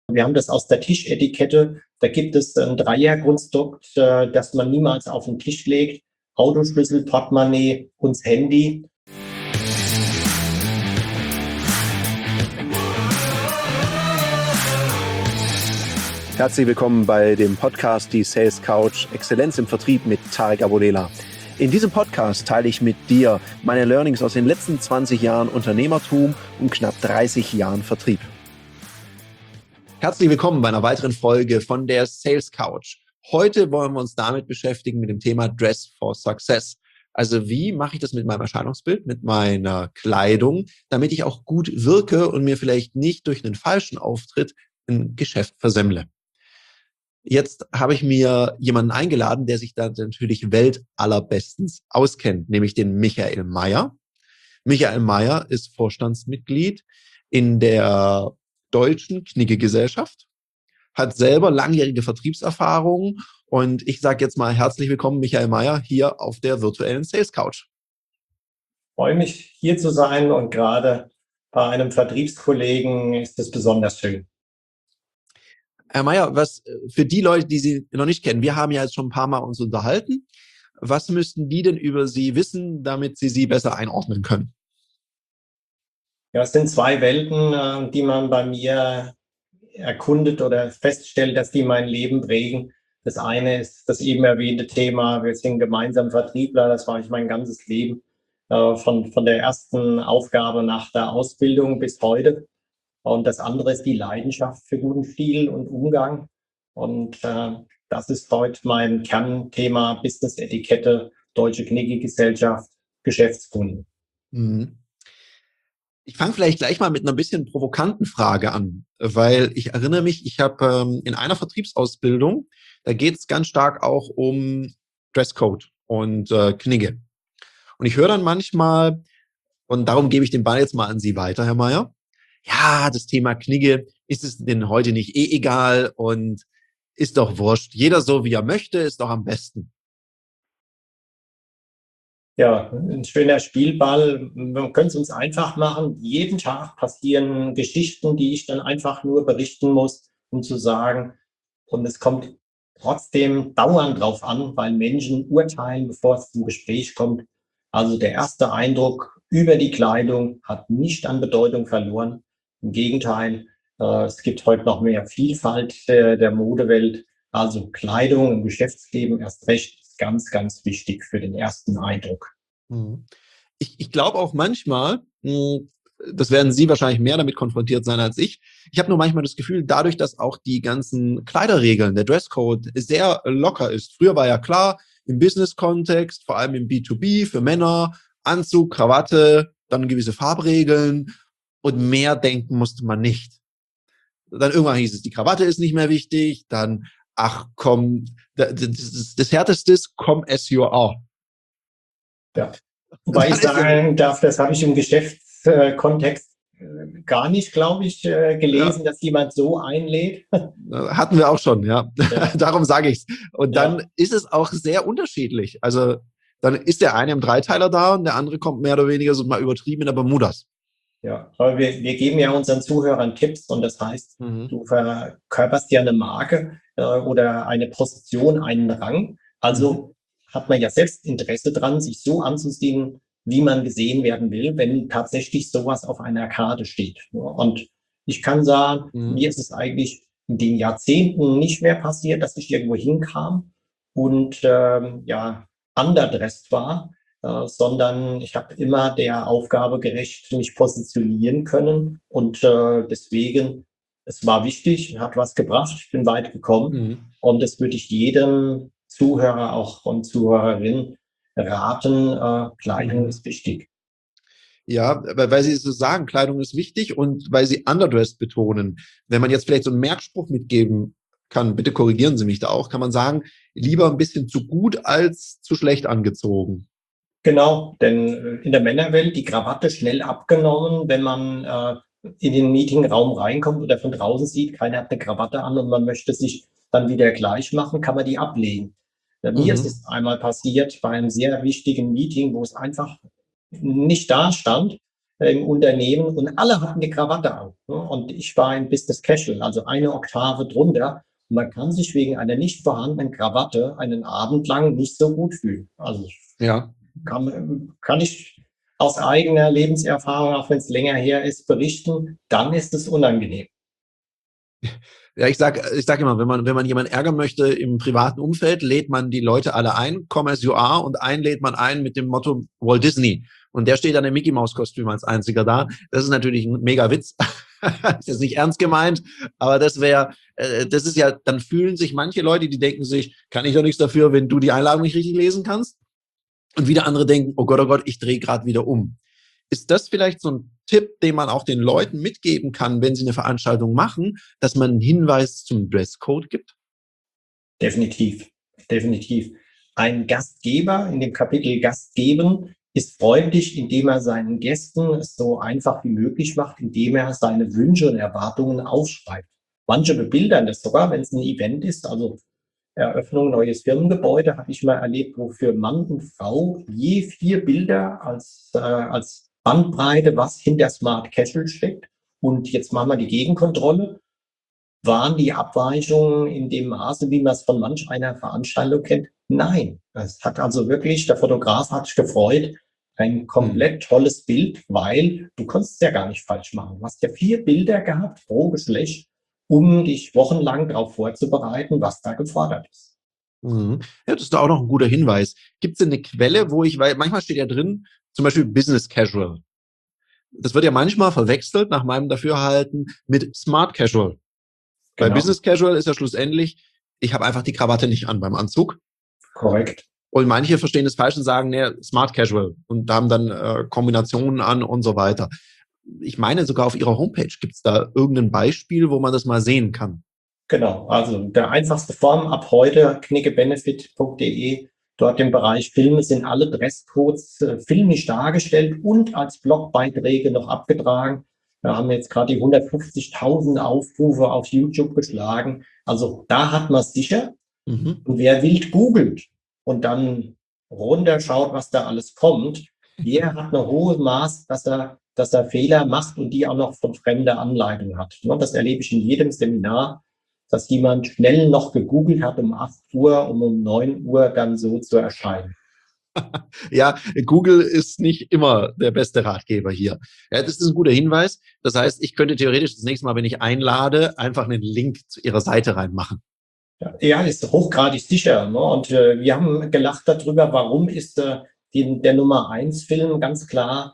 Wir haben das aus der Tischetikette. Da gibt es ein Dreierkonstrukt, das man niemals auf den Tisch legt. Autoschlüssel, Portemonnaie und das Handy. Herzlich willkommen bei dem Podcast Die Sales Couch Exzellenz im Vertrieb mit Tarek Abodela. In diesem Podcast teile ich mit dir meine Learnings aus den letzten 20 Jahren Unternehmertum und knapp 30 Jahren Vertrieb. Herzlich willkommen bei einer weiteren Folge von der Sales Couch. Heute wollen wir uns damit beschäftigen mit dem Thema Dress for Success. Also wie mache ich das mit meinem Erscheinungsbild, mit meiner Kleidung, damit ich auch gut wirke und mir vielleicht nicht durch einen falschen Auftritt ein Geschäft versemmle. Jetzt habe ich mir jemanden eingeladen, der sich da natürlich weltallerbestens auskennt, nämlich den Michael Meyer. Michael Meyer ist Vorstandsmitglied in der Deutschen Knigge-Gesellschaft, hat selber langjährige Vertriebserfahrung und ich sage jetzt mal herzlich willkommen, Michael Meyer, hier auf der virtuellen Sales Couch. Ich freue mich, hier zu sein und gerade bei einem Vertriebskollegen ist es besonders schön. Herr Meyer, was für die Leute, die Sie noch nicht kennen, wir haben ja jetzt schon ein paar Mal uns unterhalten. Was müssten die denn über Sie wissen, damit Sie sie besser einordnen können? Ja, es sind zwei Welten, die man bei mir erkundet oder feststellt, dass die mein Leben prägen. Das eine ist das eben erwähnte Thema, wir sind gemeinsam Vertriebler, das war ich mein ganzes Leben, von der ersten Aufgabe nach der Ausbildung bis heute. Und das andere ist die Leidenschaft für guten Stil und Umgang. Und das ist heute mein Kernthema: Business-Etikette, Deutsche Knigge-Gesellschaft, Geschäftskunden. Mhm. Ich fange vielleicht gleich mal mit einer bisschen provokanten Frage an, weil ich erinnere mich, ich habe in einer Vertriebsausbildung, da geht es ganz stark auch um Dresscode und Knigge. Und ich höre dann manchmal, und darum gebe ich den Ball jetzt mal an Sie weiter, Herr Meyer, ja, das Thema Knigge, ist es denn heute nicht egal und ist doch wurscht. Jeder so, wie er möchte, ist doch am besten. Ja, ein schöner Spielball. Wir können es uns einfach machen. Jeden Tag passieren Geschichten, die ich dann einfach nur berichten muss, um zu sagen, und es kommt trotzdem dauernd drauf an, weil Menschen urteilen, bevor es zum Gespräch kommt. Also der erste Eindruck über die Kleidung hat nicht an Bedeutung verloren. Im Gegenteil, es gibt heute noch mehr Vielfalt der Modewelt. Also Kleidung im Geschäftsleben erst recht ist ganz, ganz wichtig für den ersten Eindruck. Ich glaube auch manchmal, das werden Sie wahrscheinlich mehr damit konfrontiert sein als ich. Ich habe nur manchmal das Gefühl, dadurch, dass auch die ganzen Kleiderregeln, der Dresscode sehr locker ist. Früher war ja klar, im Business-Kontext, vor allem im B2B, für Männer, Anzug, Krawatte, dann gewisse Farbregeln und mehr denken musste man nicht. Dann irgendwann hieß es, die Krawatte ist nicht mehr wichtig, dann, ach komm, das Härteste ist, come as you are. Ja. Wobei ich sagen darf, das habe ich im Geschäftskontext gar nicht, glaube ich, gelesen, dass jemand so einlädt. Hatten wir auch schon, ja. Darum sage ich es. Und dann Ja. ist es auch sehr unterschiedlich. Also dann ist der eine im Dreiteiler da und der andere kommt mehr oder weniger so mal übertrieben in der Bermudas. Ja, aber wir geben ja unseren Zuhörern Tipps und das heißt, du verkörperst ja eine Marke oder eine Position, einen Rang. Also hat man ja selbst Interesse dran, sich so anzusehen, wie man gesehen werden will, wenn tatsächlich sowas auf einer Karte steht. Und ich kann sagen, mir ist es eigentlich in den Jahrzehnten nicht mehr passiert, dass ich irgendwo hinkam und underdressed war, sondern ich habe immer der Aufgabe gerecht mich positionieren können und deswegen, es war wichtig, hat was gebracht, ich bin weit gekommen und das würde ich jedem Zuhörer auch und Zuhörerin raten, Kleidung ist wichtig. Ja, weil Sie so sagen, Kleidung ist wichtig und weil Sie underdressed betonen. Wenn man jetzt vielleicht so einen Merkspruch mitgeben kann, bitte korrigieren Sie mich da auch, kann man sagen, lieber ein bisschen zu gut als zu schlecht angezogen. Genau, denn in der Männerwelt die Krawatte schnell abgenommen, wenn man in den Meetingraum reinkommt oder von draußen sieht, keiner hat eine Krawatte an und man möchte sich dann wieder gleich machen, kann man die ablegen. Mir ist es einmal passiert bei einem sehr wichtigen Meeting, wo es einfach nicht da stand. im Unternehmen und alle hatten die Krawatte an. Ne? Und ich war im Business Casual, also eine Oktave drunter. Und man kann sich wegen einer nicht vorhandenen Krawatte einen Abend lang nicht so gut fühlen. Also Ja. kann ich aus eigener Lebenserfahrung, auch wenn es länger her ist, berichten, dann ist es unangenehm. Ja, ich sag immer, wenn man jemanden ärgern möchte im privaten Umfeld, lädt man die Leute alle ein, come as you are, und einen lädt man ein mit dem Motto Walt Disney. Und der steht dann im Mickey Mouse Kostüm als einziger da. Das ist natürlich ein mega Witz. Ist jetzt nicht ernst gemeint, aber das ist ja, dann fühlen sich manche Leute, die denken sich, kann ich doch nichts dafür, wenn du die Einladung nicht richtig lesen kannst. Und wieder andere denken, oh Gott, ich drehe gerade wieder um. Ist das vielleicht so ein Tipp, den man auch den Leuten mitgeben kann, wenn sie eine Veranstaltung machen, dass man einen Hinweis zum Dresscode gibt? Definitiv, definitiv. Ein Gastgeber in dem Kapitel Gast geben ist freundlich, indem er seinen Gästen es so einfach wie möglich macht, indem er seine Wünsche und Erwartungen aufschreibt. Manche bebildern das sogar, wenn es ein Event ist, also Eröffnung neues Firmengebäude, habe ich mal erlebt, wo für Mann und Frau je 4 Bilder als Bandbreite, was hinter Smart Casual steckt. Und jetzt machen wir die Gegenkontrolle. Waren die Abweichungen in dem Maße, wie man es von manch einer Veranstaltung kennt? Nein. Es hat also wirklich, der Fotograf hat sich gefreut, ein komplett tolles Bild, weil du konntest es ja gar nicht falsch machen. Du hast ja 4 Bilder gehabt pro Geschlecht, um dich wochenlang darauf vorzubereiten, was da gefordert ist. Mhm. Ja, das ist doch auch noch ein guter Hinweis. Gibt es denn eine Quelle, weil manchmal steht ja drin, zum Beispiel Business Casual. Das wird ja manchmal verwechselt, nach meinem Dafürhalten, mit Smart Casual. Bei Genau, Business Casual ist ja schlussendlich, ich habe einfach die Krawatte nicht an beim Anzug. korrekt. Und manche verstehen das falsch und sagen, nee, Smart Casual, und haben dann Kombinationen an und so weiter. Ich meine, sogar auf ihrer Homepage gibt es da irgendein Beispiel, wo man das mal sehen kann. Genau, also der einfachste Form ab heute, knickebenefit.de, dort im Bereich Filme sind alle Dresscodes filmisch dargestellt und als Blogbeiträge noch abgetragen. Wir haben jetzt gerade die 150.000 Aufrufe auf YouTube geschlagen. Also da hat man es sicher. Mhm. Und wer wild googelt und dann runterschaut, was da alles kommt, der hat eine hohe Maß, dass er Fehler macht und die auch noch von fremder Anleitung hat. Das erlebe ich in jedem Seminar, dass jemand schnell noch gegoogelt hat um 8 Uhr, um 9 Uhr dann so zu erscheinen. Ja, Google ist nicht immer der beste Ratgeber hier. Ja, das ist ein guter Hinweis. Das heißt, ich könnte theoretisch das nächste Mal, wenn ich einlade, einfach einen Link zu ihrer Seite reinmachen. Ja, ist hochgradig sicher. Ne? Und wir haben gelacht darüber, warum ist der Nummer 1 Film ganz klar,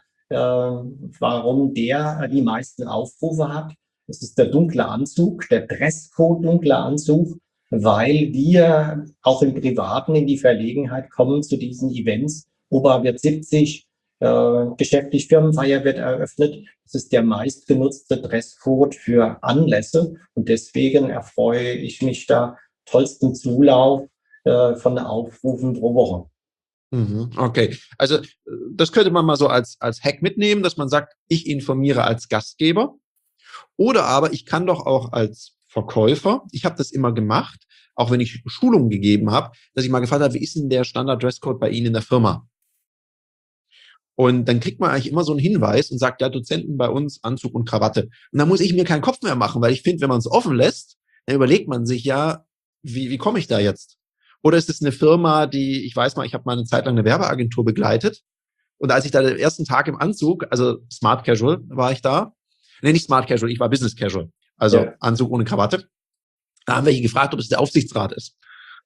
warum der die meisten Aufrufe hat. Es ist der dunkle Anzug, der Dresscode dunkler Anzug, weil wir auch im Privaten in die Verlegenheit kommen zu diesen Events. Opa wird 70, geschäftlich Firmenfeier wird eröffnet. Das ist der meistgenutzte Dresscode für Anlässe. Und deswegen erfreue ich mich da tollsten Zulauf von Aufrufen pro Woche. Mhm, okay, also das könnte man mal so als Hack mitnehmen, dass man sagt, ich informiere als Gastgeber, oder aber ich kann doch auch als Verkäufer, ich habe das immer gemacht, auch wenn ich Schulungen gegeben habe, dass ich mal gefragt habe, wie ist denn der Standard-Dresscode bei Ihnen in der Firma? Und dann kriegt man eigentlich immer so einen Hinweis und sagt, ja, Dozenten bei uns, Anzug und Krawatte. Und dann muss ich mir keinen Kopf mehr machen, weil ich finde, wenn man es offen lässt, dann überlegt man sich ja, wie komme ich da jetzt? Oder ist es eine Firma, ich weiß mal, ich habe mal eine Zeit lang eine Werbeagentur begleitet. Und als ich da den ersten Tag im Anzug, also Smart Casual war ich da. Nee, nicht Smart Casual, ich war Business Casual. Also Ja. Anzug ohne Krawatte. Da haben wir gefragt, ob es der Aufsichtsrat ist.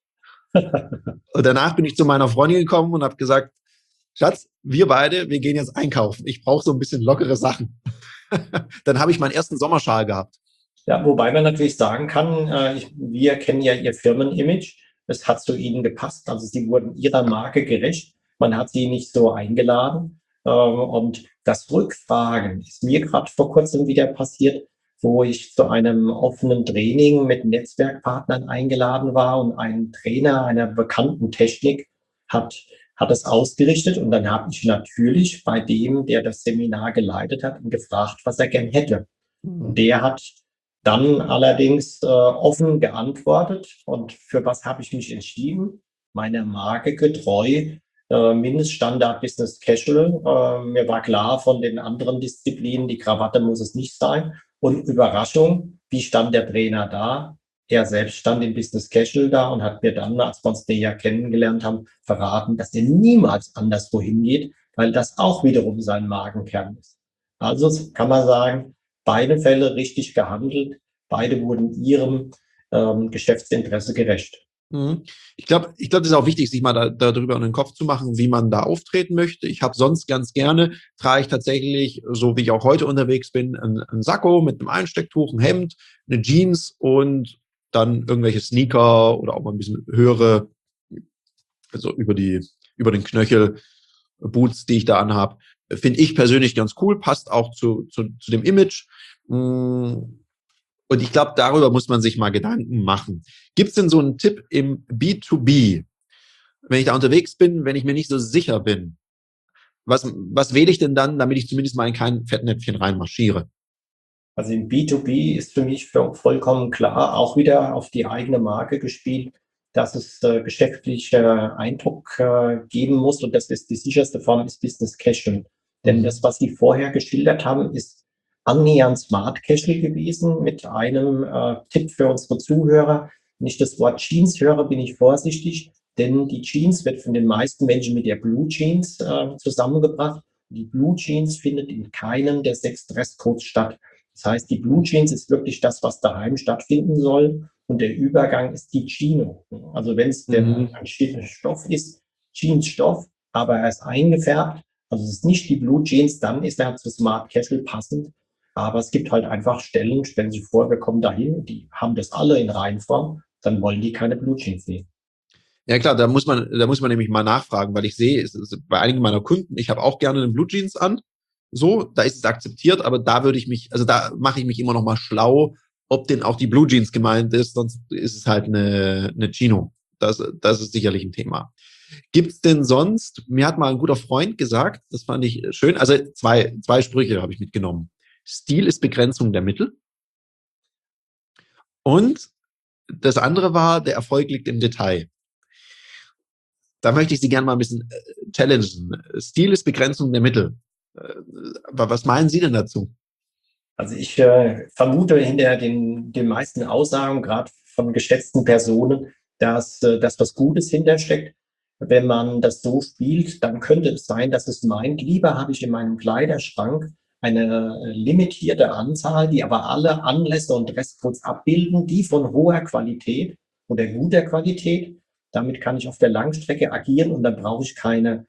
Und danach bin ich zu meiner Freundin gekommen und habe gesagt, Schatz, wir beide, wir gehen jetzt einkaufen. Ich brauche so ein bisschen lockere Sachen. Dann habe ich meinen ersten Sommerschal gehabt. Ja, wobei man natürlich sagen kann, wir kennen ja Ihr Firmenimage. Es hat zu Ihnen gepasst. Also Sie wurden Ihrer Marke gerecht. Man hat Sie nicht so eingeladen. Und das Rückfragen ist mir gerade vor kurzem wieder passiert, wo ich zu einem offenen Training mit Netzwerkpartnern eingeladen war und ein Trainer einer bekannten Technik hat, hat es ausgerichtet. Und dann habe ich natürlich bei dem, der das Seminar geleitet hat, ihn gefragt, was er gern hätte. Und der hat dann allerdings offen geantwortet. Und für was habe ich mich entschieden? Meiner Marke getreu Mindeststandard Business Casual. Mir war klar von den anderen Disziplinen, die Krawatte muss es nicht sein. Und Überraschung, wie stand der Trainer da? Er selbst stand im Business Casual da und hat mir dann, als wir uns näher kennengelernt haben, verraten, dass er niemals anderswo hingeht, weil das auch wiederum sein Magenkern ist. Also kann man sagen, beide Fälle richtig gehandelt, beide wurden ihrem Geschäftsinteresse gerecht. Mhm. Das ist auch wichtig, sich mal darüber in den Kopf zu machen, wie man da auftreten möchte. Ich habe sonst ganz gerne, trage ich tatsächlich, so wie ich auch heute unterwegs bin, ein Sakko mit einem Einstecktuch, ein Hemd, eine Jeans und dann irgendwelche Sneaker oder auch mal ein bisschen höhere, also über den Knöchel, Boots, die ich da anhabe. Finde ich persönlich ganz cool, passt auch zu dem Image. Und ich glaube, darüber muss man sich mal Gedanken machen. Gibt es denn so einen Tipp im B2B, wenn ich da unterwegs bin, wenn ich mir nicht so sicher bin? Was wähle ich denn dann, damit ich zumindest mal in kein Fettnäpfchen reinmarschiere? Also im B2B ist für mich vollkommen klar, auch wieder auf die eigene Marke gespielt, dass es geschäftlicher Eindruck geben muss. Und das ist die sicherste Form, ist Business Casual. Denn das, was Sie vorher geschildert haben, ist annähernd Smart Casual gewesen mit einem Tipp für unsere Zuhörer. Wenn ich das Wort Jeans höre, bin ich vorsichtig, denn die Jeans wird von den meisten Menschen mit der Blue Jeans zusammengebracht. Die Blue Jeans findet in keinem der 6 Dresscodes statt. Das heißt, die Blue Jeans ist wirklich das, was daheim stattfinden soll. Und der Übergang ist die Chino. Also wenn es der Stoff ist, Jeansstoff, aber er ist eingefärbt, also es ist nicht die Blue Jeans, dann ist er zu Smart Casual passend. Aber es gibt halt einfach Stellen, stellen Sie vor, wir kommen dahin, die haben das alle in Reihenform, dann wollen die keine Blue Jeans sehen. Ja klar, da muss man nämlich mal nachfragen, weil ich sehe, es ist bei einigen meiner Kunden, ich habe auch gerne eine Blue Jeans an. So, da ist es akzeptiert, aber da da mache ich mich immer noch mal schlau, ob denn auch die Blue Jeans gemeint ist, sonst ist es halt eine Chino. Das ist sicherlich ein Thema. Gibt's denn sonst, mir hat mal ein guter Freund gesagt, das fand ich schön, also zwei Sprüche habe ich mitgenommen. Stil ist Begrenzung der Mittel. Und das andere war, der Erfolg liegt im Detail. Da möchte ich Sie gerne mal ein bisschen challengen. Stil ist Begrenzung der Mittel. Aber was meinen Sie denn dazu? Also ich vermute hinter den meisten Aussagen, gerade von geschätzten Personen, dass das was Gutes hintersteckt. Wenn man das so spielt, dann könnte es sein, dass es meint, lieber habe ich in meinem Kleiderschrank eine limitierte Anzahl, die aber alle Anlässe und Dresscodes abbilden, die von hoher Qualität oder guter Qualität. Damit kann ich auf der Langstrecke agieren und dann brauche ich keine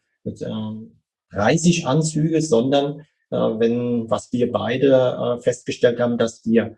30 Anzüge, sondern was wir beide festgestellt haben, dass wir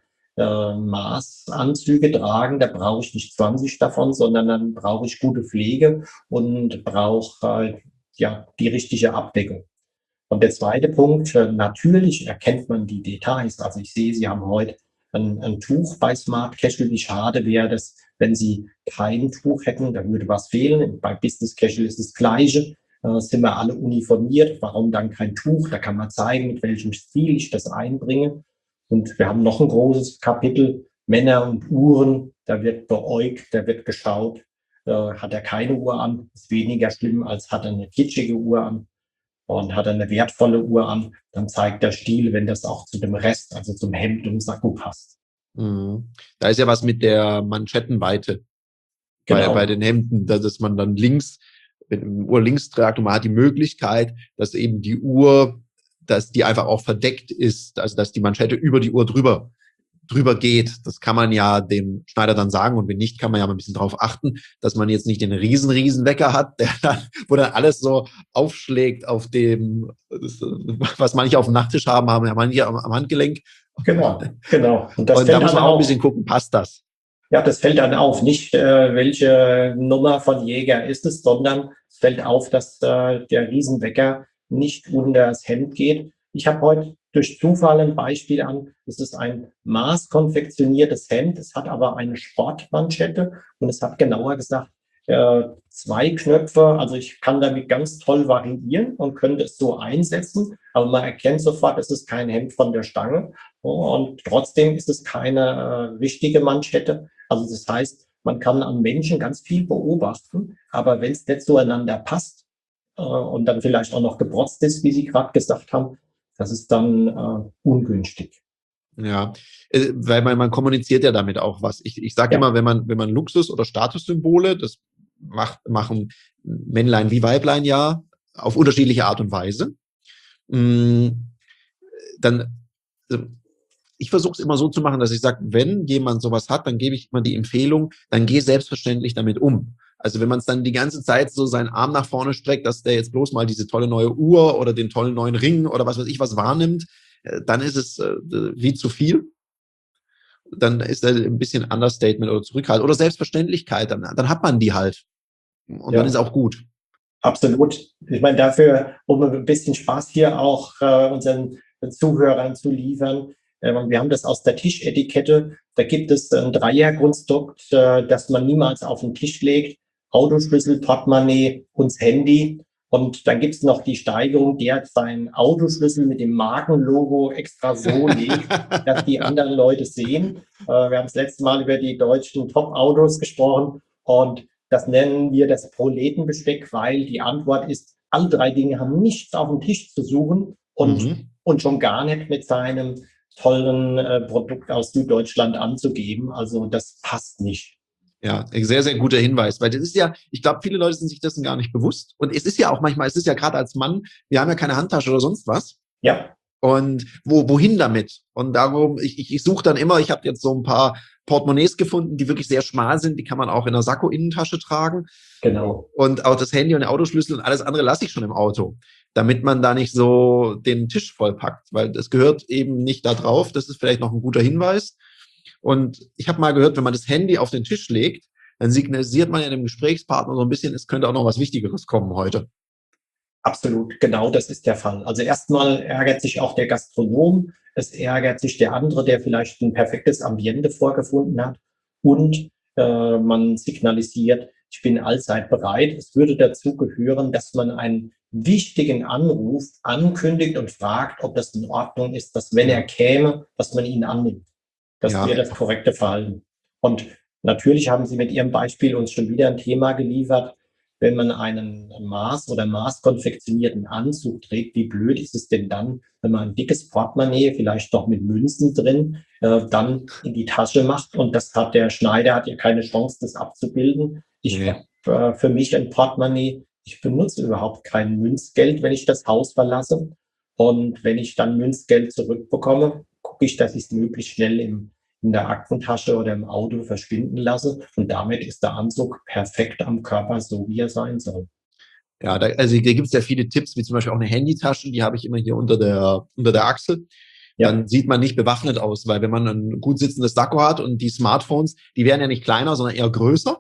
Maßanzüge tragen, da brauche ich nicht 20 davon, sondern dann brauche ich gute Pflege und brauche ja die richtige Abdeckung. Und der zweite Punkt, natürlich erkennt man die Details. Also ich sehe, Sie haben heute ein Tuch bei Smart Casual. Wie schade wäre das, wenn Sie kein Tuch hätten, da würde was fehlen. Bei Business Casual ist das Gleiche. Sind wir alle uniformiert. Warum dann kein Tuch? Da kann man zeigen, mit welchem Stil ich das einbringe. Und wir haben noch ein großes Kapitel, Männer und Uhren. Da wird beäugt, da wird geschaut. Hat er keine Uhr an, ist weniger schlimm, als hat er eine kitschige Uhr an. Und hat er eine wertvolle Uhr an, dann zeigt der Stil, wenn das auch zu dem Rest, also zum Hemd und Sakko passt. Mhm. Da ist ja was mit der Manschettenweite bei den Hemden, dass man dann links, wenn eine Uhr links trägt und man hat die Möglichkeit, dass eben die Uhr, dass die einfach auch verdeckt ist, also dass die Manschette über die Uhr drüber geht. Das kann man ja dem Schneider dann sagen und wenn nicht, kann man ja mal ein bisschen drauf achten, dass man jetzt nicht den riesen Wecker hat, wo dann alles so aufschlägt auf dem, was manche auf dem Nachttisch haben ja manche am Handgelenk. Genau. Und das Und da fällt muss dann man auch ein auf. bisschen gucken, passt das? Ja, das fällt dann auf. Nicht, welche Nummer von Jäger ist es, sondern es fällt auf, dass der Riesenwecker nicht unter das Hemd geht. Ich habe heute durch Zufall ein Beispiel an. Es ist ein maßkonfektioniertes Hemd. Es hat aber eine Sportmanschette und es hat genauer gesagt 2 Knöpfe. Also ich kann damit ganz toll variieren und könnte es so einsetzen. Aber man erkennt sofort, es ist kein Hemd von der Stange. Und trotzdem ist es keine richtige Manschette. Also das heißt, man kann an Menschen ganz viel beobachten, aber wenn es nicht zueinander passt, und dann vielleicht auch noch gebrotzt ist, wie Sie gerade gesagt haben, das ist dann ungünstig. Ja, weil man kommuniziert ja damit auch was. Ich sage Ja, immer, wenn man Luxus- oder Statussymbole, das machen Männlein wie Weiblein ja auf unterschiedliche Art und Weise, mh, dann, also ich versuche es immer so zu machen, dass ich sage, wenn jemand sowas hat, dann gebe ich immer die Empfehlung, dann geh selbstverständlich damit um. Also wenn man es dann die ganze Zeit so seinen Arm nach vorne streckt, dass der jetzt bloß mal diese tolle neue Uhr oder den tollen neuen Ring oder was weiß ich was wahrnimmt, dann ist es wie zu viel. Dann ist er ein bisschen Understatement oder Zurückhalt oder Selbstverständlichkeit. Dann hat man die halt. Und dann ist ja. auch gut. Absolut. Ich meine, dafür, um ein bisschen Spaß hier auch unseren Zuhörern zu liefern. Wir haben das aus der Tischetikette. Da gibt es ein Dreierkonstrukt, das man niemals auf den Tisch legt. Autoschlüssel, Portemonnaie und das Handy. Und dann gibt es noch die Steigerung, der seinen Autoschlüssel mit dem Markenlogo extra so legt, dass die anderen Leute sehen. Wir haben das letzte Mal über die deutschen Top-Autos gesprochen. Und das nennen wir das Proletenbesteck, weil die Antwort ist, alle drei Dinge haben nichts auf dem Tisch zu suchen und schon gar nicht mit seinem tollen Produkt aus Süddeutschland anzugeben. Also das passt nicht. Ja, ein sehr, sehr guter Hinweis, weil das ist ja, ich glaube, viele Leute sind sich dessen gar nicht bewusst. Und es ist ja auch manchmal, es ist ja gerade als Mann, wir haben ja keine Handtasche oder sonst was. Ja, Und wohin damit? Und darum, ich suche dann immer, ich habe jetzt so ein paar Portemonnaies gefunden, die wirklich sehr schmal sind, die kann man auch in einer Sakko-Innentasche tragen. genau. Und auch das Handy und der Autoschlüssel und alles andere lasse ich schon im Auto, damit man da nicht so den Tisch vollpackt, weil das gehört eben nicht da drauf. Das ist vielleicht noch ein guter Hinweis. Und ich habe mal gehört, wenn man das Handy auf den Tisch legt, dann signalisiert man ja dem Gesprächspartner so ein bisschen, es könnte auch noch was Wichtigeres kommen heute. Absolut, genau das ist der Fall. Also erstmal ärgert sich auch der Gastronom, es ärgert sich der andere, der vielleicht ein perfektes Ambiente vorgefunden hat und man signalisiert, ich bin allzeit bereit. Es würde dazu gehören, dass man einen wichtigen Anruf ankündigt und fragt, ob das in Ordnung ist, dass wenn er Ja, käme, dass man ihn annimmt. Das ja, wäre das korrekte Verhalten. Und natürlich haben Sie mit Ihrem Beispiel uns schon wieder ein Thema geliefert. Wenn man einen Maß- oder maßkonfektionierten Anzug trägt, wie blöd ist es denn dann, wenn man ein dickes Portemonnaie, vielleicht noch mit Münzen drin, dann in die Tasche macht und das hat der Schneider hat ja keine Chance, das abzubilden. Ich nee. habe für mich ein Portemonnaie. Ich benutze überhaupt kein Münzgeld, wenn ich das Haus verlasse. Und wenn ich dann Münzgeld zurückbekomme, gucke ich, dass ich es möglichst schnell in der Aktentasche oder im Auto verschwinden lasse. Und damit ist der Anzug perfekt am Körper, so wie er sein soll. Ja, also da gibt es ja viele Tipps, wie zum Beispiel auch eine Handytasche, die habe ich immer hier unter der Achsel. Ja, Dann sieht man nicht bewaffnet aus, weil wenn man ein gut sitzendes Sakko hat und die Smartphones, die werden ja nicht kleiner, sondern eher größer.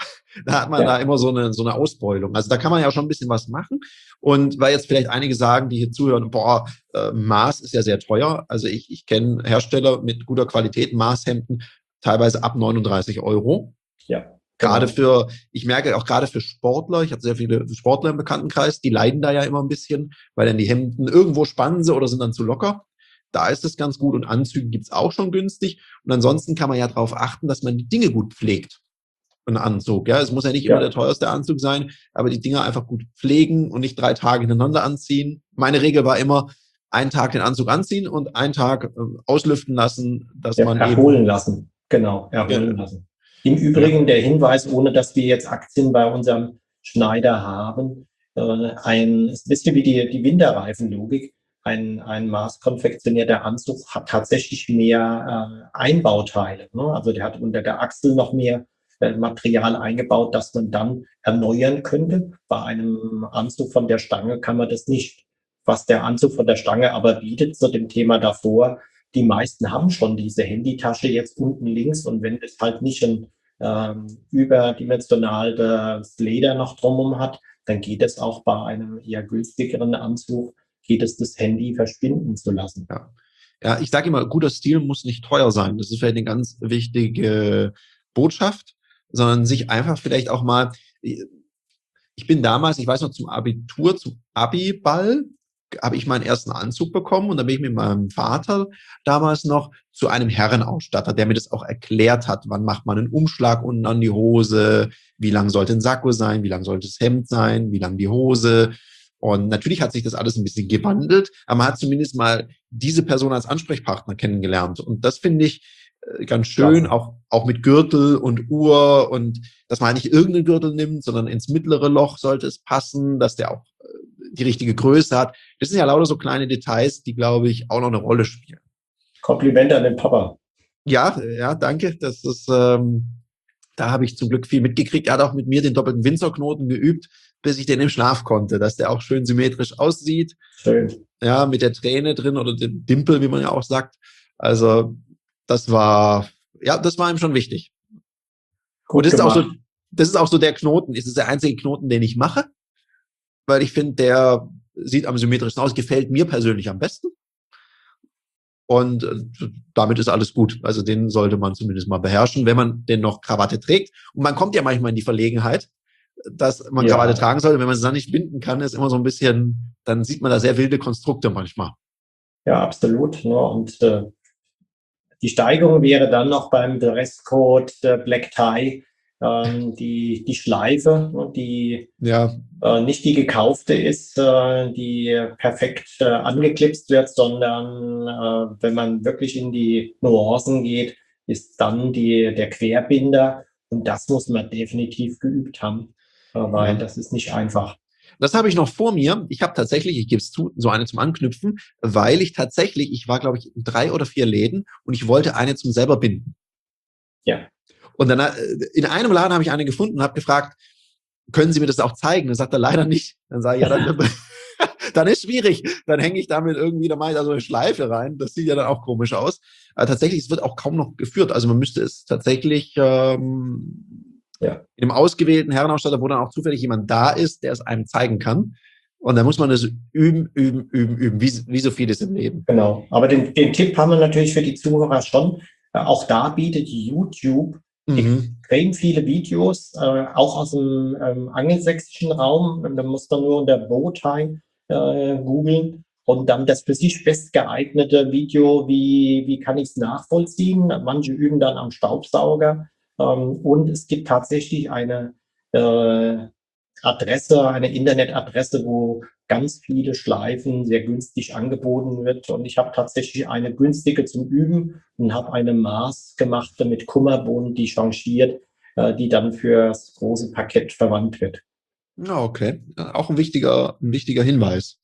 Da hat man da ja, immer so eine Ausbeulung. Also da kann man ja schon ein bisschen was machen. Und weil jetzt vielleicht einige sagen, die hier zuhören, boah, Maß ist ja sehr teuer. Also ich kenne Hersteller mit guter Qualität, Maßhemden, teilweise ab 39 Euro. ja, Gerade genau. für, ich merke auch gerade für Sportler, ich habe sehr viele Sportler im Bekanntenkreis, die leiden da ja immer ein bisschen, weil dann die Hemden irgendwo spannen sie oder sind dann zu locker. Da ist es ganz gut und Anzüge gibt's auch schon günstig. Und ansonsten kann man ja darauf achten, dass man die Dinge gut pflegt. Ein Anzug, ja, es muss ja nicht immer der Ja, teuerste Anzug sein, aber die Dinger einfach gut pflegen und nicht 3 Tage hintereinander anziehen. Meine Regel war immer, einen Tag den Anzug anziehen und einen Tag auslüften lassen, dass ja, man erholen eben, lassen. Genau, erholen ja, lassen. Im ja, Übrigen der Hinweis, ohne dass wir jetzt Aktien bei unserem Schneider haben, ist ein bisschen wie die Winterreifenlogik. Ein maßkonfektionierter Anzug hat tatsächlich mehr Einbauteile. Ne? Also der hat unter der Achsel noch mehr Material eingebaut, das man dann erneuern könnte. Bei einem Anzug von der Stange kann man das nicht. Was der Anzug von der Stange aber bietet, zu dem Thema davor, die meisten haben schon diese Handytasche jetzt unten links und wenn es halt nicht ein überdimensionales Leder noch drumherum hat, dann geht es auch bei einem eher günstigeren Anzug, geht es das Handy verschwinden zu lassen. ja. Ja, ich sage immer, guter Stil muss nicht teuer sein. Das ist vielleicht eine ganz wichtige Botschaft, sondern sich einfach vielleicht auch mal, ich bin damals, ich weiß noch, zum Abitur, zum Abi-Ball, habe ich meinen ersten Anzug bekommen und dann bin ich mit meinem Vater damals noch zu einem Herrenausstatter, der mir das auch erklärt hat, wann macht man einen Umschlag unten an die Hose, wie lang sollte ein Sakko sein, wie lang sollte das Hemd sein, wie lang die Hose. Und natürlich hat sich das alles ein bisschen gewandelt, aber man hat zumindest mal diese Person als Ansprechpartner kennengelernt. Und das finde ich ganz schön, Klasse. auch mit Gürtel und Uhr und dass man nicht irgendeinen Gürtel nimmt, sondern ins mittlere Loch sollte es passen, dass der auch die richtige Größe hat. Das sind ja lauter so kleine Details, die, glaube ich, auch noch eine Rolle spielen. Kompliment an den Papa. Ja, ja, danke. Das ist, da habe ich zum Glück viel mitgekriegt. Er hat auch mit mir den doppelten Windsor-Knoten geübt, bis ich den im Schlaf konnte, dass der auch schön symmetrisch aussieht. Schön. Ja, mit der Träne drin oder dem Dimpel, wie man ja auch sagt. Also, das war ihm schon wichtig. Und Gut gemacht. das ist auch so der Knoten. Es ist der einzige Knoten, den ich mache, weil ich finde, der sieht am symmetrischsten aus, gefällt mir persönlich am besten. Und damit ist alles gut. Also den sollte man zumindest mal beherrschen, wenn man denn noch Krawatte trägt. Und man kommt ja manchmal in die Verlegenheit, dass man Krawatte Ja, tragen sollte. Wenn man es dann nicht binden kann, ist immer so ein bisschen, dann sieht man da sehr wilde Konstrukte manchmal. ja, absolut. Ne? Und die Steigerung wäre dann noch beim Dresscode Black Tie, die Schleife, ne, die Ja, nicht die gekaufte ist, die perfekt angeklipst wird, sondern wenn man wirklich in die Nuancen geht, ist dann der Querbinder. Und das muss man definitiv geübt haben, weil ja. das ist nicht einfach. Das habe ich noch vor mir. Ich habe tatsächlich, ich gebe es zu, so eine zum Anknüpfen, weil ich war, glaube ich, in 3 oder 4 Läden und ich wollte eine zum selber binden. Ja, Und dann in einem Laden habe ich eine gefunden und habe gefragt, können Sie mir das auch zeigen? Dann sagt er leider nicht. Dann sage ich, ja, dann, dann ist schwierig. Dann hänge ich damit irgendwie, da mache ich da so eine Schleife rein. Das sieht ja dann auch komisch aus. Aber tatsächlich, es wird auch kaum noch geführt. Also man müsste es tatsächlich ja. in einem ausgewählten Herrenausstatter, wo dann auch zufällig jemand da ist, der es einem zeigen kann. Und dann muss man das üben, wie so vieles im Leben. Genau. Aber den Tipp haben wir natürlich für die Zuhörer schon. Auch da bietet YouTube Mhm. extrem viele Videos, auch aus dem angelsächsischen Raum. Da muss man nur unter Bowtie googeln und dann das für sich bestgeeignete Video, wie kann ich es nachvollziehen. Manche üben dann am Staubsauger. Und es gibt tatsächlich eine Adresse, eine Internetadresse, wo ganz viele Schleifen sehr günstig angeboten wird. Und ich habe tatsächlich eine günstige zum Üben und habe eine maßgemachte mit Kummerbohnen, die changiert, die dann fürs große Parkett verwandt wird. Ja, okay. Ja, auch ein wichtiger Hinweis.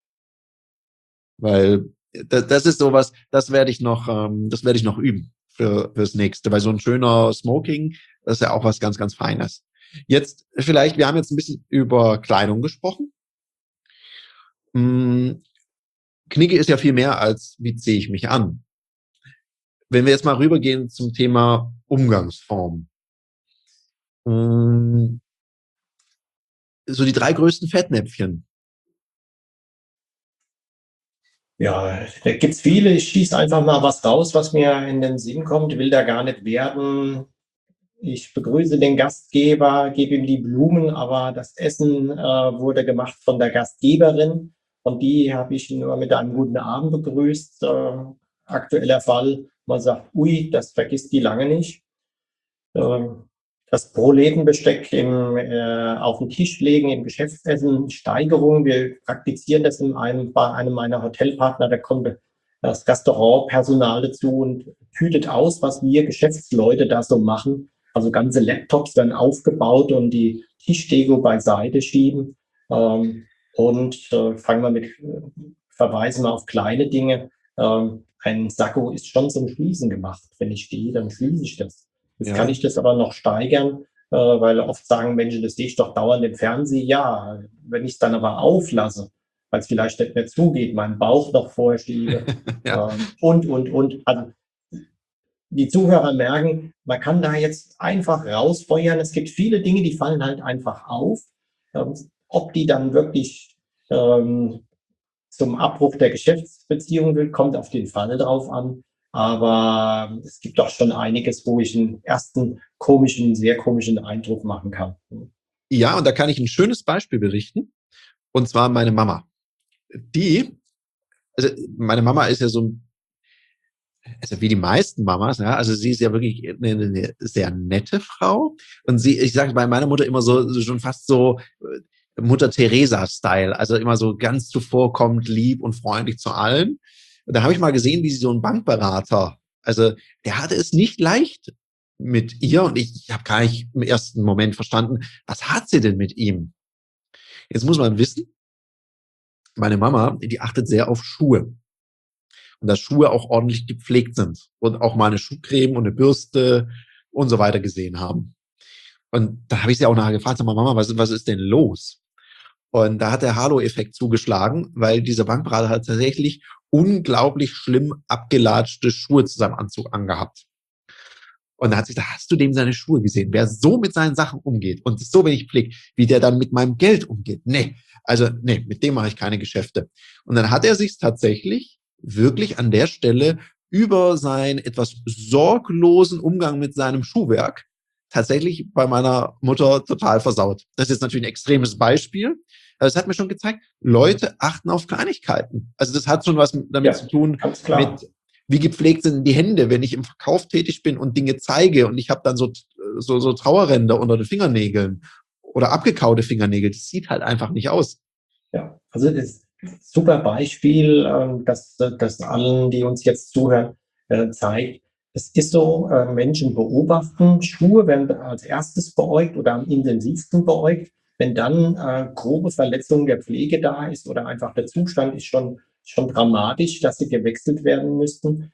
Weil das ist sowas, das werde ich noch üben fürs nächste. Weil so ein schöner Smoking, das ist ja auch was ganz, ganz Feines. Jetzt vielleicht, wir haben jetzt ein bisschen über Kleidung gesprochen. Knigge ist ja viel mehr als, wie ziehe ich mich an. Wenn wir jetzt mal rübergehen zum Thema Umgangsform. So die 3 größten Fettnäpfchen. Ja, da gibt's viele. Ich schieße einfach mal was raus, was mir in den Sinn kommt, will da gar nicht werten. Ich begrüße den Gastgeber, gebe ihm die Blumen, aber das Essen wurde gemacht von der Gastgeberin und die habe ich nur mit einem guten Abend begrüßt. Aktueller Fall, man sagt, ui, das vergisst die lange nicht. Das Proletenbesteck auf den Tisch legen, im Geschäftsessen, Steigerung. Wir praktizieren das bei einem meiner Hotelpartner, da kommt das Restaurantpersonal dazu und tütet aus, was wir Geschäftsleute da so machen. Also ganze Laptops werden aufgebaut und die Tischdeko beiseite schieben. Fangen wir verweisen wir auf kleine Dinge. Ein Sakko ist schon zum Schließen gemacht. Wenn ich stehe, dann schließe ich das. Jetzt kann Ja. ich das aber noch steigern, weil oft sagen Menschen, das sehe ich doch dauernd im Fernsehen. Ja, wenn ich es dann aber auflasse, weil es vielleicht nicht mehr zugeht, meinen Bauch noch vorschiebe Ja. und. Also die Zuhörer merken, man kann da jetzt einfach rausfeuern. Es gibt viele Dinge, die fallen halt einfach auf. Ob die dann wirklich zum Abbruch der Geschäftsbeziehung will, kommt auf den Fall drauf an. Aber es gibt doch schon einiges, wo ich einen ersten sehr komischen Eindruck machen kann. Ja, und da kann ich ein schönes Beispiel berichten. Und zwar meine Mama. Also meine Mama ist ja so, also wie die meisten Mamas, ja, also sie ist ja wirklich eine sehr nette Frau. Und ich sage bei meiner Mutter immer so schon fast so Mutter Teresa-Style, also immer so ganz zuvorkommend, lieb und freundlich zu allen. Und da habe ich mal gesehen, wie sie so einen Bankberater, also der hatte es nicht leicht mit ihr und ich habe gar nicht im ersten Moment verstanden, was hat sie denn mit ihm? Jetzt muss man wissen, meine Mama, die achtet sehr auf Schuhe. Und dass Schuhe auch ordentlich gepflegt sind und auch mal eine Schuhcreme und eine Bürste und so weiter gesehen haben. Und da habe ich sie auch nachher gefragt, sag mal, Mama, was ist denn los? Und da hat der Halo-Effekt zugeschlagen, weil dieser Bankberater hat tatsächlich unglaublich schlimm abgelatschte Schuhe zu seinem Anzug angehabt. Und da hat sie gesagt, hast du dem seine Schuhe gesehen? Wer so mit seinen Sachen umgeht und so wenig pflegt, wie der dann mit meinem Geld umgeht? Nee, mit dem mache ich keine Geschäfte. Und dann hat er sich tatsächlich wirklich an der Stelle über seinen etwas sorglosen Umgang mit seinem Schuhwerk tatsächlich bei meiner Mutter total versaut. Das ist jetzt natürlich ein extremes Beispiel. Aber es hat mir schon gezeigt, Leute achten auf Kleinigkeiten. Also das hat schon was damit zu tun, mit wie gepflegt sind die Hände, wenn ich im Verkauf tätig bin und Dinge zeige und ich habe dann so Trauerränder unter den Fingernägeln oder abgekaute Fingernägel. Das sieht halt einfach nicht aus. Ja, also das ist ein super Beispiel, das allen, die uns jetzt zuhören, zeigt. Es ist so, Menschen beobachten, Schuhe werden als erstes beäugt oder am intensivsten beäugt. Wenn dann grobe Verletzungen der Pflege da ist oder einfach der Zustand ist schon dramatisch, dass sie gewechselt werden müssten,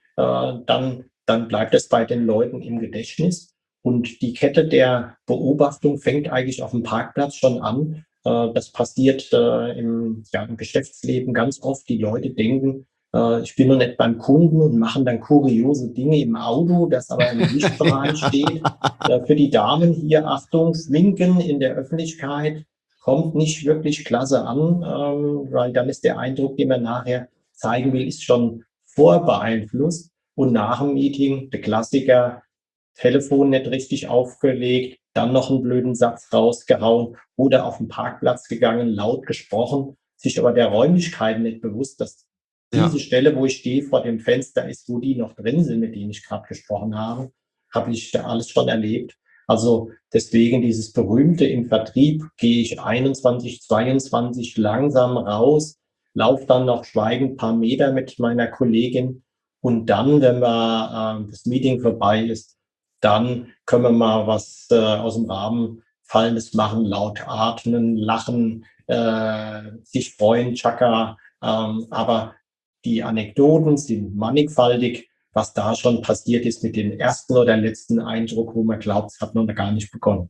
dann bleibt es bei den Leuten im Gedächtnis. Und die Kette der Beobachtung fängt eigentlich auf dem Parkplatz schon an. Das passiert im Geschäftsleben ganz oft. Die Leute denken, ich bin noch nicht beim Kunden und machen dann kuriose Dinge im Auto, das aber im Lichtbereich steht. Für die Damen hier, Achtung, Schminken in der Öffentlichkeit kommt nicht wirklich klasse an, weil dann ist der Eindruck, den man nachher zeigen will, ist schon vorbeeinflusst. Und nach dem Meeting, der Klassiker, Telefon nicht richtig aufgelegt, dann noch einen blöden Satz rausgehauen oder auf den Parkplatz gegangen, laut gesprochen, sich aber der Räumlichkeiten nicht bewusst, dass diese Stelle, wo ich stehe, vor dem Fenster ist, wo die noch drin sind, mit denen ich gerade gesprochen habe ich alles schon erlebt. Also deswegen dieses berühmte im Vertrieb gehe ich 21, 22 langsam raus, laufe dann noch schweigend ein paar Meter mit meiner Kollegin und dann, wenn das Meeting vorbei ist, dann können wir mal was aus dem Rahmen Fallendes machen, laut atmen, lachen, sich freuen, Chaka. Aber die Anekdoten sind mannigfaltig, was da schon passiert ist mit dem ersten oder letzten Eindruck, wo man glaubt, es hat noch gar nicht begonnen.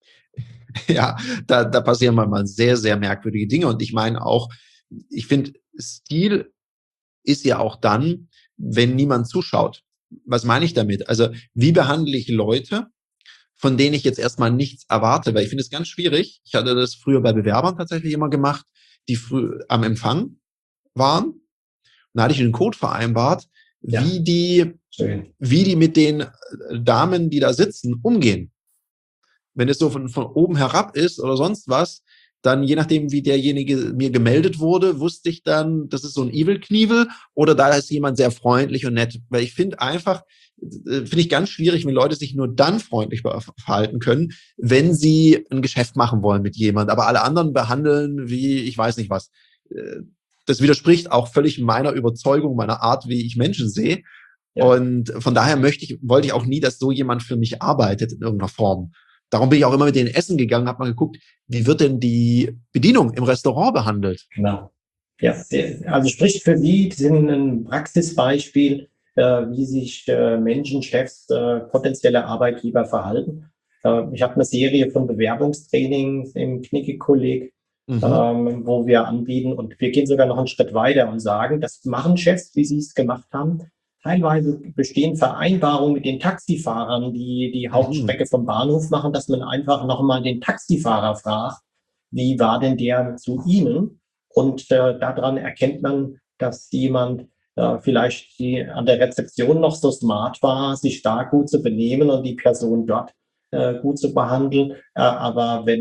Ja, da passieren manchmal sehr, sehr merkwürdige Dinge. Und ich meine auch, ich finde, Stil ist ja auch dann, wenn niemand zuschaut. Was meine ich damit? Also, wie behandle ich Leute, von denen ich jetzt erstmal nichts erwarte? Weil ich finde es ganz schwierig. Ich hatte das früher bei Bewerbern tatsächlich immer gemacht, die früh am Empfang waren. Dann hatte ich einen Code vereinbart, wie die mit den Damen, die da sitzen, umgehen. Wenn es so von oben herab ist oder sonst was, dann je nachdem, wie derjenige mir gemeldet wurde, wusste ich dann, das ist so ein Evil-Knievel oder da ist jemand sehr freundlich und nett. Weil ich finde einfach, finde ich ganz schwierig, wenn Leute sich nur dann freundlich verhalten können, wenn sie ein Geschäft machen wollen mit jemand, aber alle anderen behandeln wie, ich weiß nicht was. Das widerspricht auch völlig meiner Überzeugung, meiner Art, wie ich Menschen sehe. Ja. Und von daher wollte ich auch nie, dass so jemand für mich arbeitet in irgendeiner Form. Darum bin ich auch immer mit denen essen gegangen, habe mal geguckt, wie wird denn die Bedienung im Restaurant behandelt? Genau. Ja, also spricht für Sie, sind ein Praxisbeispiel, wie sich Menschen, Chefs, potenzielle Arbeitgeber verhalten. Ich habe eine Serie von Bewerbungstrainings im Knicke-Kolleg, wo wir anbieten und wir gehen sogar noch einen Schritt weiter und sagen, das machen Chefs, wie Sie es gemacht haben. Teilweise bestehen Vereinbarungen mit den Taxifahrern, die die Hauptstrecke vom Bahnhof machen, dass man einfach nochmal den Taxifahrer fragt, wie war denn der zu Ihnen? Und daran erkennt man, dass jemand vielleicht an der Rezeption noch so smart war, sich da gut zu benehmen und die Person dort gut zu behandeln. Aber wenn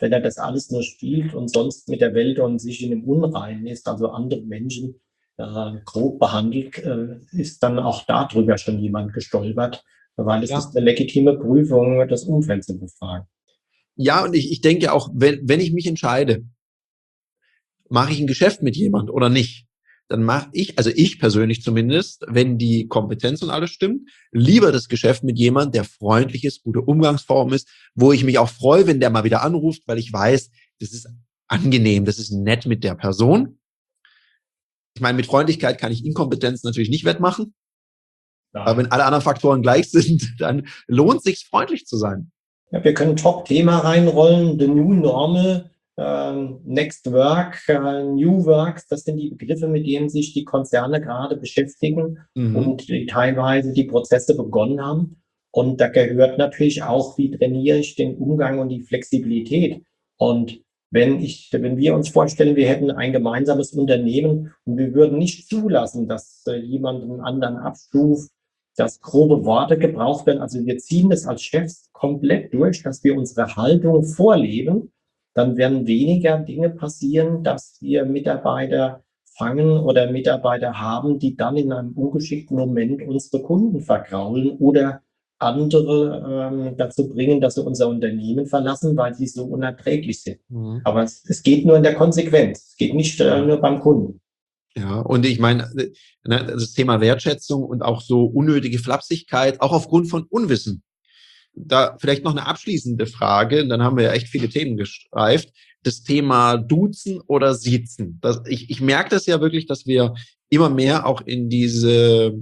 wenn er das alles nur spielt und sonst mit der Welt und sich in dem Unreinen ist, also andere Menschen grob behandelt, ist dann auch darüber schon jemand gestolpert, weil es Ja. ist eine legitime Prüfung, das Umfeld zu befragen. Ja, und ich denke auch, wenn ich mich entscheide, mache ich ein Geschäft mit jemand oder nicht, dann mache ich, also ich persönlich zumindest, wenn die Kompetenz und alles stimmt, lieber das Geschäft mit jemand, der freundlich ist, gute Umgangsform ist, wo ich mich auch freue, wenn der mal wieder anruft, weil ich weiß, das ist angenehm, das ist nett mit der Person. Ich meine, mit Freundlichkeit kann ich Inkompetenz natürlich nicht wettmachen, aber wenn alle anderen Faktoren gleich sind, dann lohnt es sich, freundlich zu sein. Ja, wir können Top-Thema reinrollen, the new normal, next work, new works, das sind die Begriffe, mit denen sich die Konzerne gerade beschäftigen und die teilweise die Prozesse begonnen haben. Und da gehört natürlich auch, wie trainiere ich den Umgang und die Flexibilität. Und wenn wir uns vorstellen, wir hätten ein gemeinsames Unternehmen und wir würden nicht zulassen, dass jemand einen anderen abstuft, dass grobe Worte gebraucht werden. Also wir ziehen das als Chefs komplett durch, dass wir unsere Haltung vorleben. Dann werden weniger Dinge passieren, dass wir Mitarbeiter fangen oder Mitarbeiter haben, die dann in einem ungeschickten Moment unsere Kunden vergraulen oder andere dazu bringen, dass sie unser Unternehmen verlassen, weil sie so unerträglich sind. Aber es geht nur in der Konsequenz. Es geht nicht nur beim Kunden. Ja, und ich meine, das Thema Wertschätzung und auch so unnötige Flapsigkeit, auch aufgrund von Unwissen. Da vielleicht noch eine abschließende Frage, dann haben wir ja echt viele Themen gestreift. Das Thema Duzen oder Siezen. Ich merke das ja wirklich, dass wir immer mehr auch in diese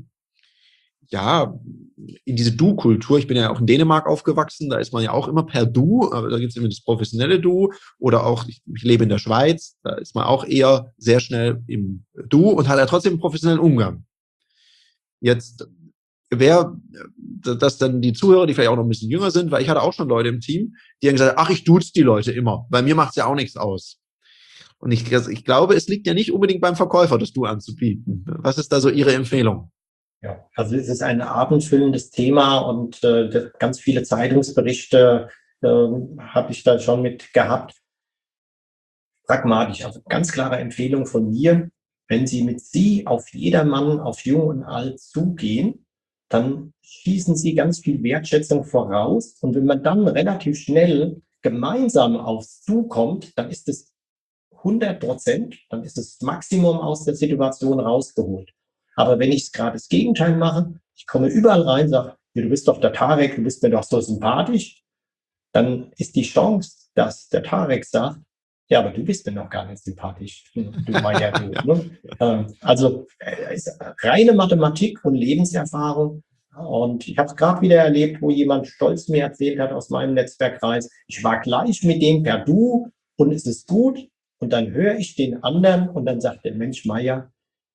Du-Kultur. Ich bin ja auch in Dänemark aufgewachsen, da ist man ja auch immer per Du, aber da gibt es immer das professionelle Du oder auch, ich lebe in der Schweiz, da ist man auch eher sehr schnell im Du und hat ja trotzdem einen professionellen Umgang. Jetzt wäre das dann die Zuhörer, die vielleicht auch noch ein bisschen jünger sind, weil ich hatte auch schon Leute im Team, die haben gesagt, ach, ich duze die Leute immer, bei mir macht es ja auch nichts aus. Und ich glaube, es liegt ja nicht unbedingt beim Verkäufer, das Du anzubieten. Was ist da so Ihre Empfehlung? Ja, also es ist ein abendfüllendes Thema und ganz viele Zeitungsberichte habe ich da schon mit gehabt. Pragmatisch, also ganz klare Empfehlung von mir, wenn Sie mit Sie auf jedermann, auf Jung und Alt zugehen, dann schießen Sie ganz viel Wertschätzung voraus. Und wenn man dann relativ schnell gemeinsam aufs Zukommt, dann ist es 100%, dann ist das Maximum aus der Situation rausgeholt. Aber wenn ich gerade das Gegenteil mache, ich komme überall rein, sage, du bist doch der Tarek, du bist mir doch so sympathisch, dann ist die Chance, dass der Tarek sagt, ja, aber du bist mir noch gar nicht sympathisch. Du Meier, du. Ne? Also ist reine Mathematik und Lebenserfahrung. Und ich habe es gerade wieder erlebt, wo jemand stolz mir erzählt hat aus meinem Netzwerkkreis, ich war gleich mit dem per Du und es ist gut. Und dann höre ich den anderen und dann sagt der Mensch, Meier,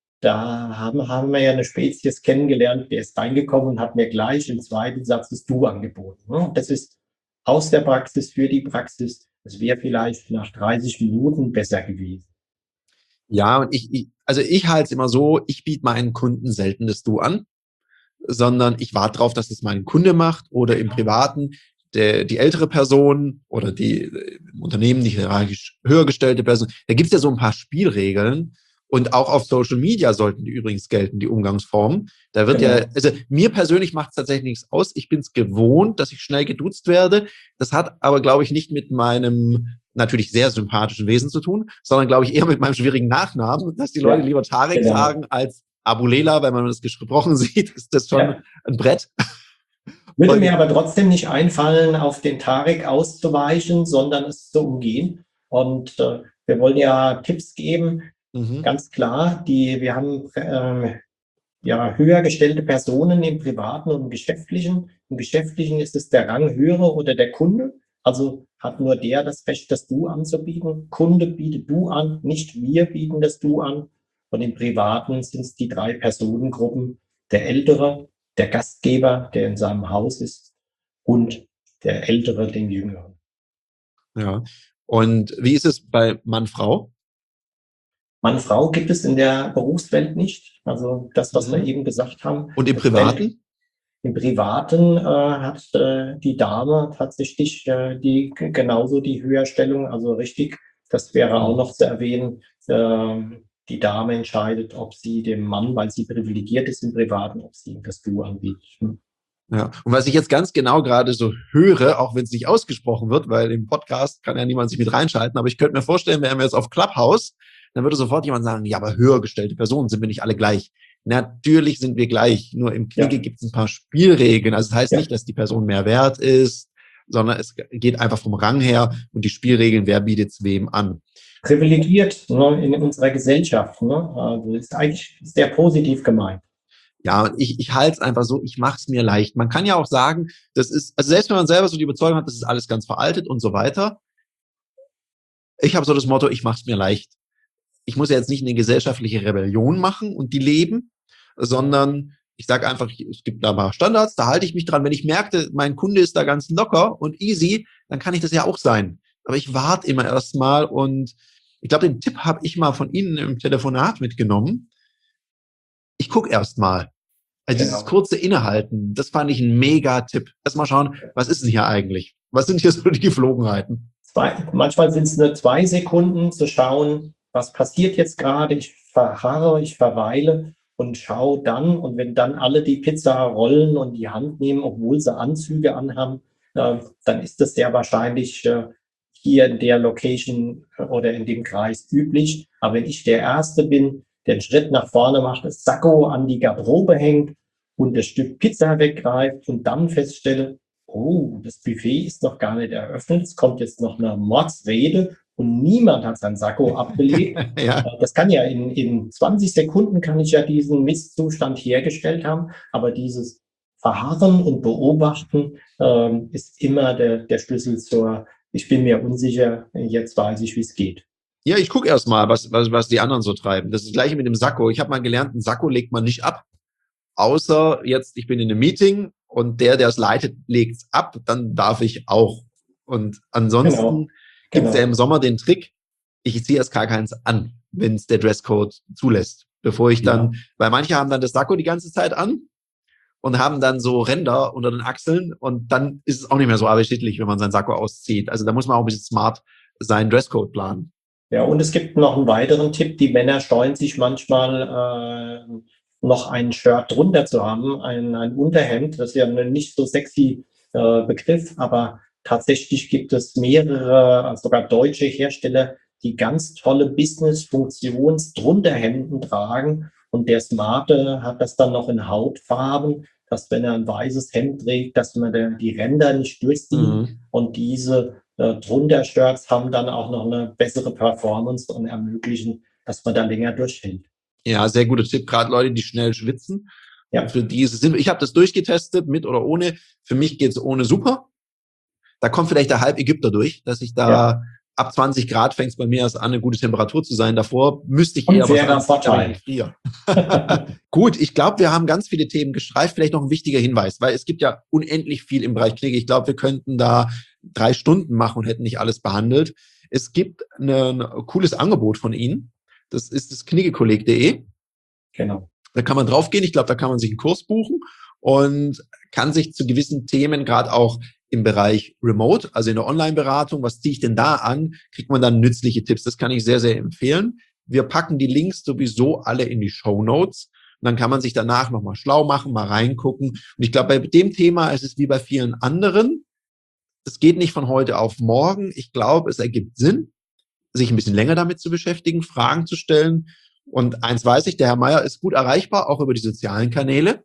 da haben wir ja eine Spezies kennengelernt, der ist reingekommen und hat mir gleich im zweiten Satz das Du angeboten. Ne? Das ist aus der Praxis für die Praxis. Das wäre vielleicht nach 30 Minuten besser gewesen. Ja, und ich halte es immer so, ich biete meinen Kunden selten das Du an, sondern ich warte darauf, dass es mein Kunde macht oder im Privaten die ältere Person oder die im Unternehmen die hierarchisch höher gestellte Person. Da gibt es ja so ein paar Spielregeln und auch auf Social Media sollten die übrigens gelten, die Umgangsformen. Da wird also mir persönlich macht es tatsächlich nichts aus. Ich bin es gewohnt, dass ich schnell geduzt werde. Das hat aber, glaube ich, nicht mit meinem natürlich sehr sympathischen Wesen zu tun, sondern, glaube ich, eher mit meinem schwierigen Nachnamen, dass die Leute lieber Tarek sagen als Abulela, wenn man das gesprochen sieht, ist das schon ein Brett. Würde mir aber trotzdem nicht einfallen, auf den Tarek auszuweichen, sondern es zu umgehen. Und wir wollen ja Tipps geben, ganz klar. Wir haben höher gestellte Personen im Privaten und im Geschäftlichen. Im Geschäftlichen ist es der Ranghöhere oder der Kunde. Also hat nur der das Recht, das Du anzubieten. Kunde bietet Du an, nicht wir bieten das Du an. Und im Privaten sind es die 3 Personengruppen. Der Ältere, der Gastgeber, der in seinem Haus ist, und der Ältere, den Jüngeren. Ja. Und wie ist es bei Mann-Frau? Mann-Frau gibt es in der Berufswelt nicht. Also das, was wir eben gesagt haben. Und im Privaten? Im Privaten hat die Dame tatsächlich genauso die Höherstellung, also richtig, das wäre auch noch zu erwähnen. Die Dame entscheidet, ob sie dem Mann, weil sie privilegiert ist im Privaten, ob sie ihm das Du anbietet. Ja. Und was ich jetzt ganz genau gerade so höre, auch wenn es nicht ausgesprochen wird, weil im Podcast kann ja niemand sich mit reinschalten, aber ich könnte mir vorstellen, wären wir jetzt auf Clubhouse, dann würde sofort jemand sagen, ja, aber höher gestellte Personen, sind wir nicht alle gleich? Natürlich sind wir gleich, nur im Knigge gibt es ein paar Spielregeln. Also das heißt nicht, dass die Person mehr wert ist, sondern es geht einfach vom Rang her und die Spielregeln, wer bietet es wem an. Privilegiert, ne, in unserer Gesellschaft. Ne? Also ist eigentlich sehr positiv gemeint. Ja, und ich halte es einfach so, ich mache es mir leicht. Man kann ja auch sagen, das ist, also selbst wenn man selber so die Überzeugung hat, das ist alles ganz veraltet und so weiter. Ich habe so das Motto, ich mache es mir leicht. Ich muss ja jetzt nicht eine gesellschaftliche Rebellion machen und die leben, sondern ich sage einfach, es gibt da mal Standards, da halte ich mich dran. Wenn ich merke, mein Kunde ist da ganz locker und easy, dann kann ich das ja auch sein. Aber ich warte immer erstmal und ich glaube, den Tipp habe ich mal von Ihnen im Telefonat mitgenommen. Ich gucke erstmal. Also dieses kurze Innehalten, das fand ich ein Mega-Tipp. Erstmal schauen, was ist denn hier eigentlich? Was sind hier so die Geflogenheiten? Manchmal sind es nur 2 Sekunden zu schauen, was passiert jetzt gerade. Ich verharre, ich verweile und schaue dann. Und wenn dann alle die Pizza rollen und die Hand nehmen, obwohl sie Anzüge anhaben, dann ist das sehr wahrscheinlich hier in der Location oder in dem Kreis üblich. Aber wenn ich der Erste bin, der einen Schritt nach vorne macht, das Sakko an die Garderobe hängt und das Stück Pizza weggreift und dann feststelle, oh, das Buffet ist noch gar nicht eröffnet, es kommt jetzt noch eine Mordsrede und niemand hat sein Sakko abgelegt. Ja. Das kann ja in 20 Sekunden kann ich ja diesen Misszustand hergestellt haben, aber dieses Verharren und Beobachten ist immer der Schlüssel zur, ich bin mir unsicher, jetzt weiß ich, wie es geht. Ja, ich gucke erst mal, was die anderen so treiben. Das ist das Gleiche mit dem Sakko. Ich habe mal gelernt, ein Sakko legt man nicht ab. Außer jetzt, ich bin in einem Meeting und der es leitet, legt es ab, dann darf ich auch. Und ansonsten gibt es ja im Sommer den Trick, ich ziehe erst gar keins an, wenn es der Dresscode zulässt. Bevor ich dann, weil manche haben dann das Sakko die ganze Zeit an und haben dann so Ränder unter den Achseln und dann ist es auch nicht mehr so appetitlich, wenn man sein Sakko auszieht. Also da muss man auch ein bisschen smart seinen Dresscode planen. Ja, und es gibt noch einen weiteren Tipp. Die Männer scheuen sich manchmal noch ein Shirt drunter zu haben, ein Unterhemd. Das ist ja ein nicht so sexy Begriff, aber tatsächlich gibt es mehrere, sogar deutsche Hersteller, die ganz tolle Business-Funktions-Drunterhemden tragen. Und der Smarte hat das dann noch in Hautfarben, dass wenn er ein weißes Hemd trägt, dass man die Ränder nicht durchsieht. Und diese drunter Shirts haben dann auch noch eine bessere Performance und ermöglichen, dass man da länger durchhält. Ja, sehr guter Tipp. Gerade Leute, die schnell schwitzen. Ja. Für die ist es sinnvoll. Ich habe das durchgetestet, mit oder ohne. Für mich geht es ohne super. Da kommt vielleicht der Halb-Ägypter durch, dass ich da ab 20 Grad fängt es bei mir erst an, eine gute Temperatur zu sein. Davor müsste ich eher was frieren. Gut, ich glaube, wir haben ganz viele Themen gestreift. Vielleicht noch ein wichtiger Hinweis, weil es gibt ja unendlich viel im Bereich Knigge. Ich glaube, wir könnten da 3 Stunden machen und hätten nicht alles behandelt. Es gibt ein cooles Angebot von Ihnen. Das ist das kniggekolleg.de. Genau. Da kann man draufgehen. Ich glaube, da kann man sich einen Kurs buchen und kann sich zu gewissen Themen, gerade auch im Bereich Remote, also in der Online-Beratung, was ziehe ich denn da an, kriegt man dann nützliche Tipps. Das kann ich sehr, sehr empfehlen. Wir packen die Links sowieso alle in die Shownotes. Und dann kann man sich danach nochmal schlau machen, mal reingucken. Und ich glaube, bei dem Thema ist es wie bei vielen anderen. Es geht nicht von heute auf morgen. Ich glaube, es ergibt Sinn, sich ein bisschen länger damit zu beschäftigen, Fragen zu stellen. Und eins weiß ich, der Herr Meier ist gut erreichbar, auch über die sozialen Kanäle.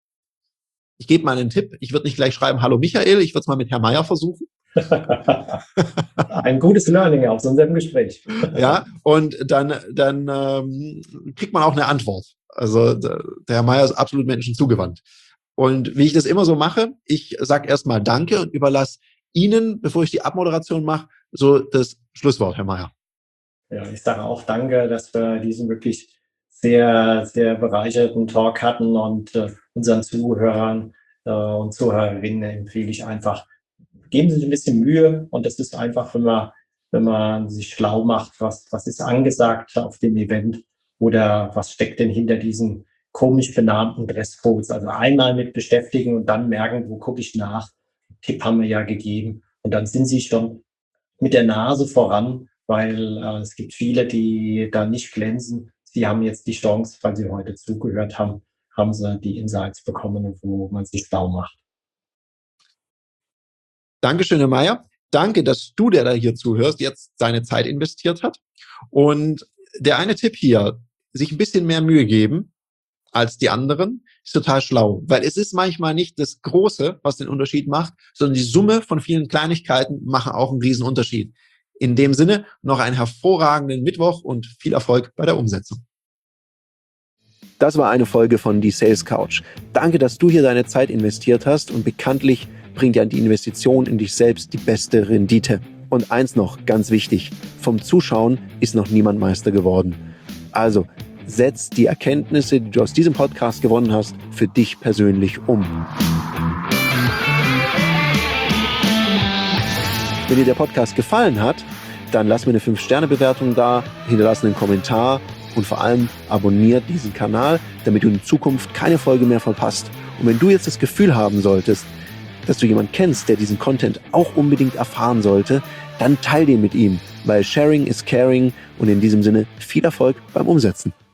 Ich gebe mal einen Tipp. Ich würde nicht gleich schreiben, hallo Michael, ich würde es mal mit Herrn Meier versuchen. Ein gutes Learning aus unserem Gespräch. Ja, und dann kriegt man auch eine Antwort. Also der Herr Meier ist absolut Menschen zugewandt. Und wie ich das immer so mache, ich sage erstmal Danke und überlasse Ihnen, bevor ich die Abmoderation mache, so das Schlusswort, Herr Meier. Ja, ich sage auch Danke, dass wir diesen wirklich sehr, sehr bereicherten Talk hatten und unseren Zuhörern und Zuhörerinnen empfehle ich einfach, geben Sie sich ein bisschen Mühe und das ist einfach, wenn man sich schlau macht, was ist angesagt auf dem Event oder was steckt denn hinter diesem komisch benannten Dresscodes. Also einmal mit beschäftigen und dann merken, wo gucke ich nach. Tipp haben wir ja gegeben. Und dann sind sie schon mit der Nase voran, weil es gibt viele, die da nicht glänzen. Sie haben jetzt die Chance, weil sie heute zugehört haben, haben sie die Insights bekommen, wo man sich schlau macht. Dankeschön, Herr Meier. Danke, dass du, der da hier zuhörst, jetzt deine Zeit investiert hat. Und der eine Tipp hier, sich ein bisschen mehr Mühe geben als die anderen, ist total schlau. Weil es ist manchmal nicht das Große, was den Unterschied macht, sondern die Summe von vielen Kleinigkeiten machen auch einen riesen Unterschied. In dem Sinne noch einen hervorragenden Mittwoch und viel Erfolg bei der Umsetzung. Das war eine Folge von Die Sales Couch. Danke, dass du hier deine Zeit investiert hast und bekanntlich bringt ja die Investition in dich selbst die beste Rendite. Und eins noch, ganz wichtig, vom Zuschauen ist noch niemand Meister geworden. Also, setz die Erkenntnisse, die du aus diesem Podcast gewonnen hast, für dich persönlich um. Wenn dir der Podcast gefallen hat, dann lass mir eine 5-Sterne-Bewertung da, hinterlass einen Kommentar und vor allem abonniert diesen Kanal, damit du in Zukunft keine Folge mehr verpasst. Und wenn du jetzt das Gefühl haben solltest, dass du jemanden kennst, der diesen Content auch unbedingt erfahren sollte, dann teil den mit ihm, weil Sharing is Caring und in diesem Sinne viel Erfolg beim Umsetzen.